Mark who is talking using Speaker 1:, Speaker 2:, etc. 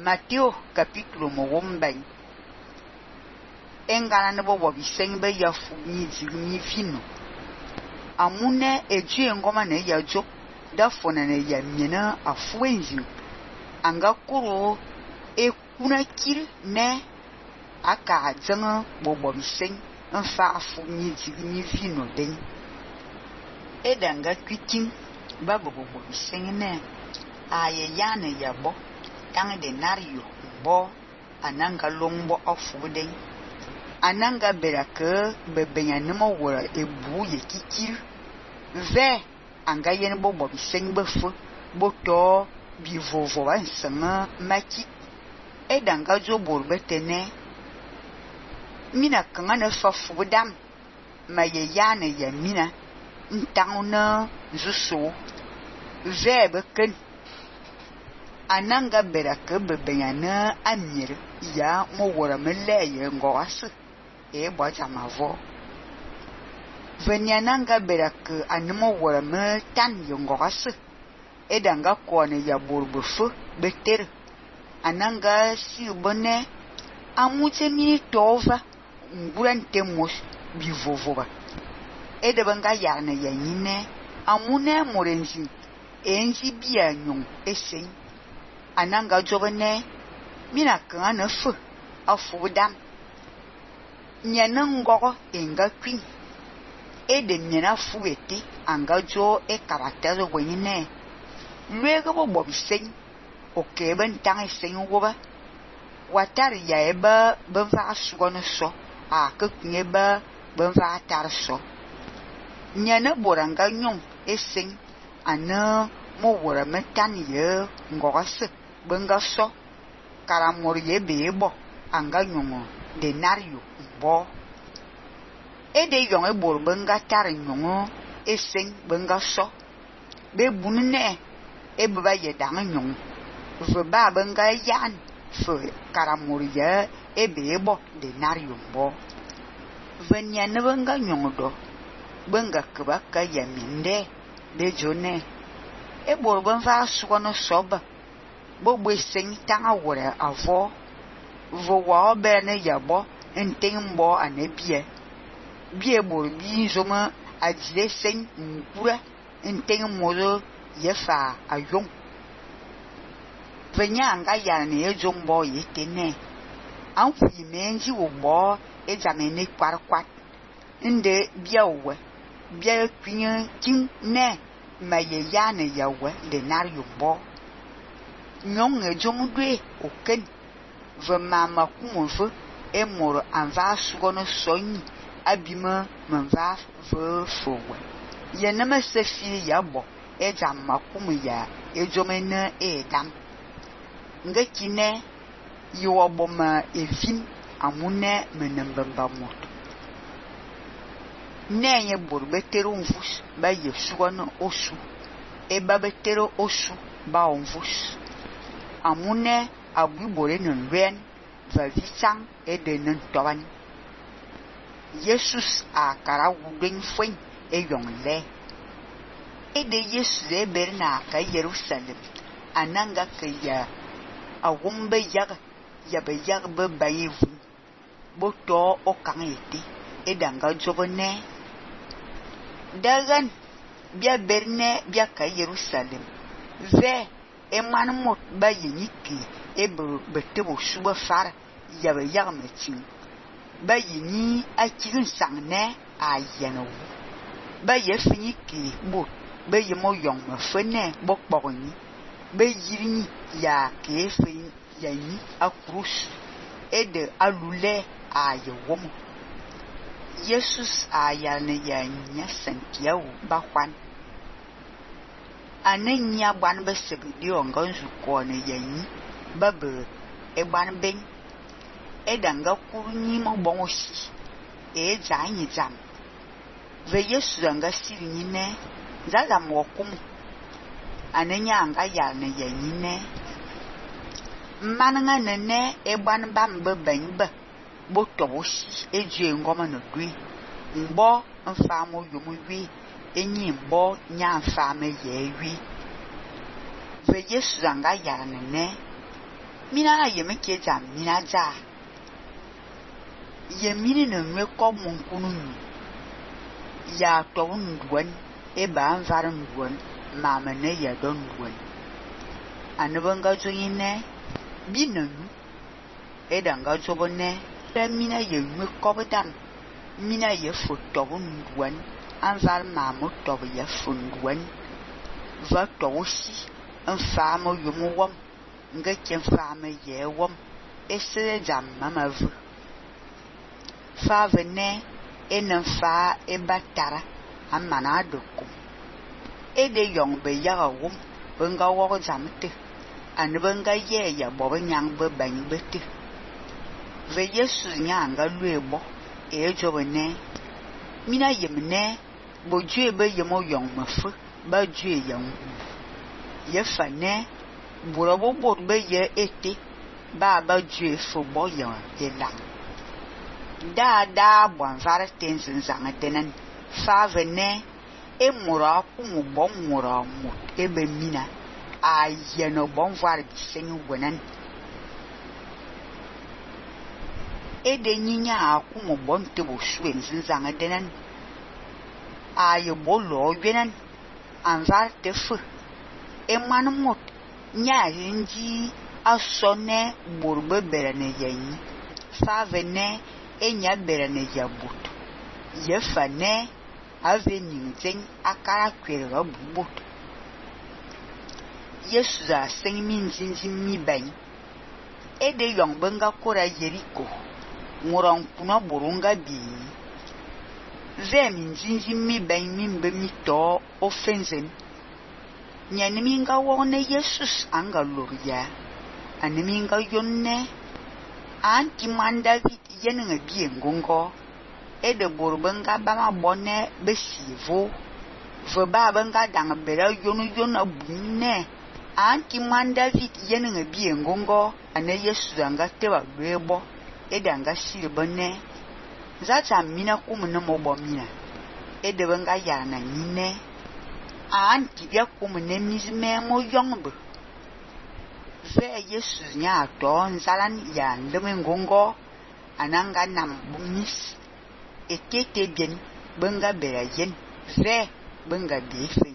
Speaker 1: Mateo capítulo mogombay. Engana nebo wabiseng be ya fu ni zigni vino. Amune eju engoma ne ya jo da fona ne ya miena afuenzi. Anga kuro e kuna kil ne aka zanga bo wabiseng nfa fu ni zigni vino den. Edanga kwiting ba bo wabiseng ne aye yane ya bo tang de nario bo ananga longbo afuden ananga berake bebenya nemo wora ebu ye kikir ve anga yen bo bo biseng befu boto bi vovo wa nsanga maki edanga jo borbetene mina kanga na fafudam maye yane ya mina ntanguna zuso ve beken ananga berake bebenya amir ya mo wora mele ye ngoas e boja mavo venyananga berake anmo wora me tan ye ngoas edanga kone ya borbefu beter ananga si bone amute mi tova ngurante mos bivovoba edebanga yana ya nyine amune morenzi enzi bia nyong esen ananga jobene mina kan na fu afudam nyana ngogo enga kwin ede nyana fuete anga jo e karakter wenine luego bo bobisen oke ben tang sen woba watari ya eba ben va sugono so a ke kuneba ben va tar so nyana boranga nyong esen ana mo wora metan ye ngogase benga so karamor ye bebo anga nyongo denario bo ede yong e bor benga tar nyongo esen benga so be bunne e baba ye dang nyong ve ba benga yan fe karamor ye e bebo denario bo venya ne benga nyongo do benga kba ka yaminde de jone e bor ben va sugono soba bo bweseng tanga wora avo vo wa bene yabo entembo anebie bie bor bi zoma ajile seng nkura entemmo yefa ayong venya anga yana e jombo yetene anfu menji wo bo e jamene kwarkwat inde biawe bia kwinye kin ne maye yana yawe de nario bo nyong e jomudwe oken ve mama kumovu e moro anva sugono sonyi abima manva ve fowe yenema sefi yabo e jamma kumuya e jomene e dam ngekine yiwoboma evin amune menembamba moto nenye borbetero mvus ba yesugono osu e babetero osu ba mvus amune abubore nren va visang e de nentoban Jesus a kara wuden fwen e yongle e de Jesus e berna ka Jerusalem ananga ka ya awumbe yaga ya be yaga be bayevu boto o kanete e danga jobone dagan bia berne bia ka Jerusalem ve e manmot ba yiniki e betebo suba far ya be yaga metin ba yini a kirin sangne a yeno ba ye finiki bo ba ye mo yong me fene bokbogni ba yirini ya ke fin yani a krus e de alule a yewom Jesus a yalne ya nya Santiago ba kwan anenya ban ba sebidi ongonzu ko ne yani ba be e ban ben e danga kurni mo bongosi e zanyi zam ve Yesu anga sirini ne zaza mo kum anenya anga yalne yani ne mananga ne e ban bambe benbe boto wosi eje ngoma no dwi mbo mfa mo yomu wi enyi mbo nya mfa me ye wi ve Yesu anga yalne ne mina yeme ke jam mina za yemini no me ko mun kunu ya to ndwan e ba anvar ndwan mama ne ya don ndwan anubanga joyine binanu e danga jobone mina yeme ko badam mina ye foto ndwan anvar mama to ya fundwan va to aussi un femme yomo nga ken femme ye wom ese jam mama vu fa vene en fa e batara amana dokum e de yong be ya wom benga wo jamte an benga ye ya bo nyang be ban bete ve yesu nyanga luebo e jobene mina yemne bo jue be yemo yong mafu ba jue yang ye fane burabo borbe ye ete ba jue fo bo yan e lang da bon vare tensin zanga tenen fa vene e mura ku mu bon mura mu e be mina a ye no bon vare bi senu wonan e de nyinya ku mu bon te bo swen zanga tenen a ye bo lo gwenan an var te fu e man mot nya hinji asone burbe berene yen fa vene enya berene yabut ye fane ave ninzen akara kwere bubut yesu za sen min zinzi mi ban e de yong benga kora yeriko nguron kuna burunga bi ve min zinzi mi ban min be mi to ofenzen nyaniminga wone yesus anga loria animinga yonne anti mandavid yenenga biengongo e de borbenga bama bonne besivo vo babenga dang bera yonu bunne anti mandavid yenenga biengongo ane yesu anga tewa rebo e danga silbone zacha mina kumuna mobomina e de benga yana nyine anti bia kumune mizme mo yongbe ve yesu nya to nzalan ya ndemengongo ananga nam bumis etete bien benga bera yen ve benga befe